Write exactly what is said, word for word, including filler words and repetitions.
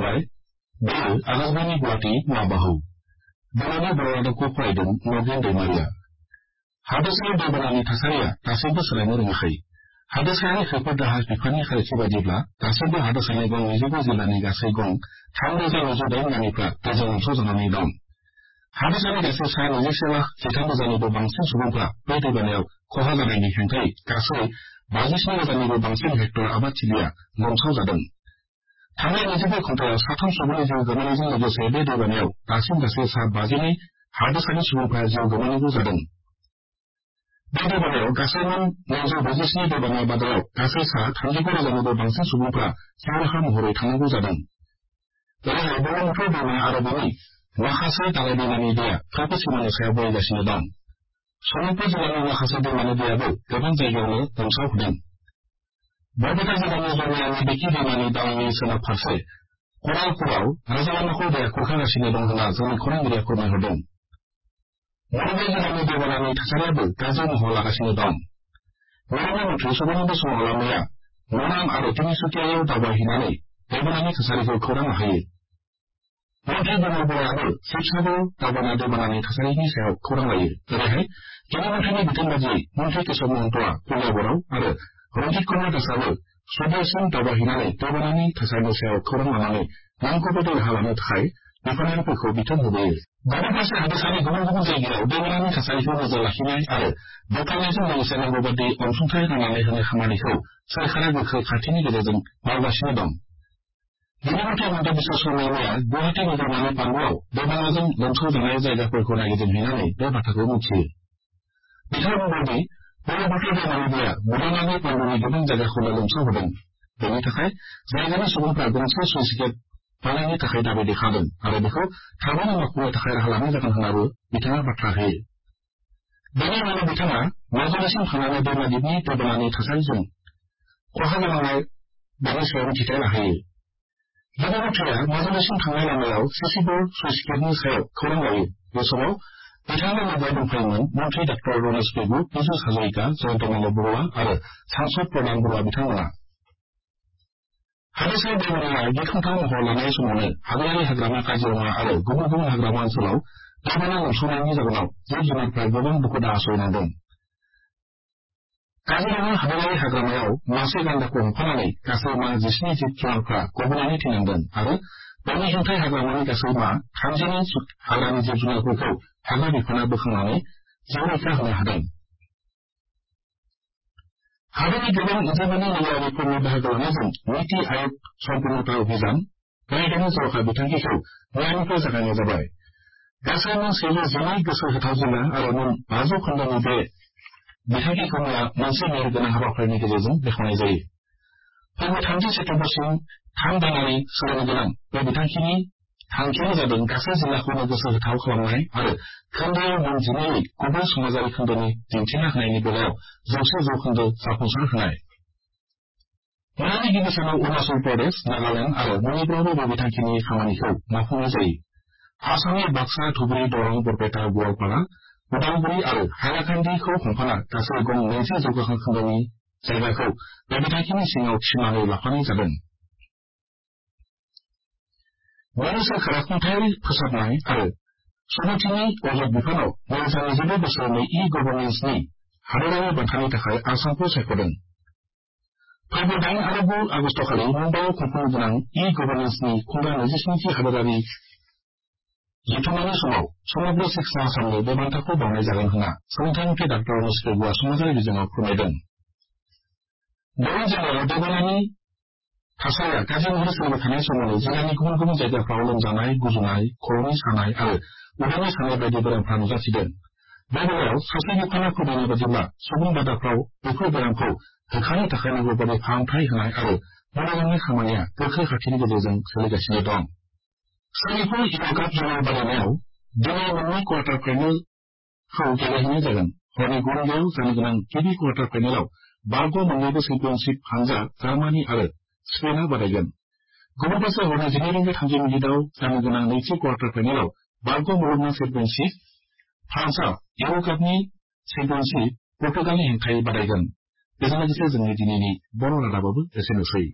जाबाय बेयो आकाशबाणी गुवाहाटी माबाहौ दैमानि बर' रादाबखौ फरायदों नगेन दैमारिया। हादोरसायाव दैबानानि थासारिया दासिमबो सोलायनो रोङाखै। हादोरसायारि खैफोद दाहार बिफाननि खारिथि बायदिब्ला दासिमबो हादोरसानि गं नैजिगु जिल्लानि गासै गं थाम रोजा नैजौ दाइन गामिफ्रा दैजों लोमसाव जानानै दं। हादोरसानि गासै सा नैजिसे लाख जिथाम रोजानिबो बांसिन सुबुंफ्रा बे दैबानायाव खहा जानायनि हेंथायै गासै बाजिस्नि रोजानिबो बांसिन हेक्टर आबादथिलिया लोमसाव जादों। थांनाय नैजिब्रै घन्टायाव साथाम सुबुंनि जिउ गोमानायजों लोगोसे बे दैबानायाव दासिम गासै सा बाजिनै हादोरसानि सुबुंफ्रा जिउ गोमानांगौ जादों। बे दैबानायाव गासै मोन नैजौ ब्रैजिस्नि दैबाना बादायाव गासै सा थामजिगु रोजानिबो बांसिन सुबुंफ्रा जिउ राहा महरै थानांगौ जादों। ओरैहाय बुरलुंबुथुर दैमा आरो बेनि माखासे दालाय दैमानि दैया खैफोद सिमानि सायाव बोहैगासिनो दं। सनितपुर जिल्लानि माखासे दैमानि दैयाबो गोबां जायगायावनो लोमसावहोदों। बरपेटा जिल्लानि जरनायानि बेखि दैमानि दालायनि सोनाब फारसे करालपुराव राजालामाखौ दैया खुरखागासिनो दं होनना जोंनि खौरांगिरिया फोरमायहरदों। नलबारि जिल्लानि दैबानानि थासारियाबो गाज्रि महर लागासिनो दं। मेघालय मन्थ्रि सर्बानन्द सन'वाला मैया मरान आरो तिनिसुकियायाव दावबायहैनानै दैबानानि थासारिखौ खौरां लाहैयो। मन्थ्रि बिमल बर'आबो शिबसागर दावबायना दैबानानि थासारिनि सायाव खौरां लायो। ओरैहाय केबिनेट मन्थ्रिनि बिथोन बादियै मन्थ्रि केशव महन्तआ कलियाबरआव आरो रन्जित कुमार दासआबो सदियासिम दावबायहैनानै दैबानानि थासारिनि सायाव खौरां लानानै नांगौ बायदि राहा लानो थाखाय बिफानारिफोरखौ बिथोन होबोयो। गुबुन फारसे हादोरसानि गुबुन गुबुन जायगायाव दैबानानि थासारिखौ नोजोर लाखिनाय आरो बोखारनायजों लोगोसे नांगौ बायदि अनसुंथाइ राननानै होनाय खामानिखौ सोरखारा गोख्रै खान्थिनि गेजेरजों मावगासिनो दं। गिबिमन्थ्रि हिमन्त बिश्व शर्माया मैया गुवाहाटी नोगोरमानि पान्डुआव दैबानाजों लोमसावजानाय जायगाफोरखौ नायगिदिंहैनानै बे बाथ्राखौ मिथियो। बिथाङा बुंदोंदि बुरलुंबुथुर दैमानि दैया बुदानानै पान्डुनि गोबां जायगाखौनो लोमसावहोदों। बेनि थाखाय जायगानि सुबुंफ्रा गंसे सुइस गेट बानायनो थाखाय दाबि देखायदों आरो बेखौ थाबैनो मावफुंनो थाखाय राहा लानाय जागोन होननाबो बिथाङा बाथ्रा होयो। बेनि उनावनो बिथाङा माजुलिसिम थांनानै दैमा दिपनि दैबानानि थासारिजों खहा जालांनाय बेनि सायाव मिथिथाय लाहैयो। गिबिमन्थ्रिया माजुलिसिम थांनाय लामायाव सिसि बर्ड सुइस गेटनि सायाव खौरां लायो। बे समाव बिथांनि लोगोआव दंफायोमोन मन्थ्रि डॉ रमेश पेगु, पीयूष हाजरिका, जयन्तमाला बरुवा आरो सांसद प्रदान बरुवा बिथांमोना। हादोरसायाव दैबानाया गिख्रंथाव महर लानाय समावनो हादरारि हाग्रामा काजिरङा आरो गुबुन गुबुन हाग्रामा ओनसोलाव दैबाना लोमसावनायनि जाहोनाव जिब जुनारफ्रा गोबां दुखु दाहा सहायनांदों। काजिरङा हादरारि हाग्रामायाव मासे गान्दाखौ हमफानानै गासै मा जिस्नि जिब जुनारफ्रा गबनानै थैनांदों आरो बेनि हेंथायै हाग्रामानि गासै मा थामजिनै हाग्रानि जिब जुनारफोरखौ हाग्रा बिफाना बोखांनानै जिउ रैखा होनो हादों। हादरनि गोबां ओनसोलनि नोगोरारिफोरनि बाहागो लानायजों नीति आयोग सम्पुर्णता अभियान बाहायनायनि जर'खा बिथांखिखौ मैयानिफ्राय जागायनाय जाबाय। गासै मोन सेजौ जिनै गोसो होथाव जिल्ला आरो मोन बाजौ खोन्दोनि बे बिथांखिखौ मैया मोनसे मेहेरगोनां हाबाफारिनि गेजेरजों बेखेवनाय जायो। फैगौ थामजि सेप्तेम्बरसिम थाम दानारि सोलिनो गोनां बे बिथांखिनि थांखियानो जादों गासै जिल्लाखौनो गोसो होथाव खालामनाय आरो खोन्दोआव मोन जिनैयै गुबै समाजारि खोन्दोनि दिन्थिना होनायनि बेलायाव जौसे जौखोन्दो जाफुंसार होनाय। मैयानि गिबि सानाव अरुणाचल प्रदेश, नागालेण्ड आरो मणिपुरावबो बे बिथांखिनि खामानिखौ मावफुंनाय जायो। आसामनि बाक्सा, धुबुरी, दरं, बरपेटा, गवालपारा, उदालगुरि आरो हाइलाकान्दिखौ हमफाना गासै गं नैजि जौगाखां खोन्दोनि जायगाखौ बे बिथांखिनि सिङाव थिसननानै लाफानाय जादों। मोनसे सोरखारा खुंथायारि फोसाबनाय आरो समितिनि अजद बिफानाव नैरोजा नैजिब्रै बोसोरनि इ गभर्नेन्सनि हादोरारि बान्थानि थाखाय आसामखौ सायख'दों। फैगौ दाइन आरो गु आगस्तखालि मुम्बाइआव खुंफुंनो गोनां इ गभर्नेन्सनि खुंग्रा नैजिस्निथि हादोरारि जथुम्मानि समाव समग्र शिक्षा आसामनो बे बान्थाखौ बावनाय जागोन होनना सोलोंथाइ मन्थ्रि डॉ रमेश पेगुआ समाजारि बिजोङाव फोरमायदों। दरं जिल्लायाव दैबानानि थासारिया गाज्रि महरै सोलिबाय थानाय समावनो जिल्लानि गुबुन गुबुन जायगाफ्राव लोमजानाय, गुजुनाय, खर'नि सानाय आरो उदैनि सानाय बायदि बेरामफ्रा नुजाथिदों। बे बेलायाव सावस्रि बिफाना फोरमायनाय बादिब्ला सुबुं बादाफ्राव बेफोर बेरामखौ होखारनो थाखाय नांगौ बायदि फाहामथाय होनाय आरो मोजांनाय खामानिया गोख्रै खान्थिनि गेजेरजों सोलिगासिनो दं। सनितपुर इक' काप जोलुर बादायनायाव दिनै मोननै क्वार्टार फाइनालखौ गेलेहैनाय जागोन। हरनि गु रिंगायाव जानो गोनां गिबि क्वार्टार फाइनालाव बारग' मोन्नैबो चेम्पियनशिप हानजा जार्मानी आरो स्पेनआ बादायगोन। गुबुन फारसे हरनि जिनै रिंगा थामजि मिनिटआव जानो गोनां नैथि क्वार्टार फाइनालाव बारग' मुलुगनां चेम्पियनशिप फ्रान्सआ इउर' कापनि चेम्पियनशिप पर्तुगालनि हेंथायै बादायगोन। बेजों लोगोसे जोंनि दिनैनि बर' रादाबाबो एसेनोसै।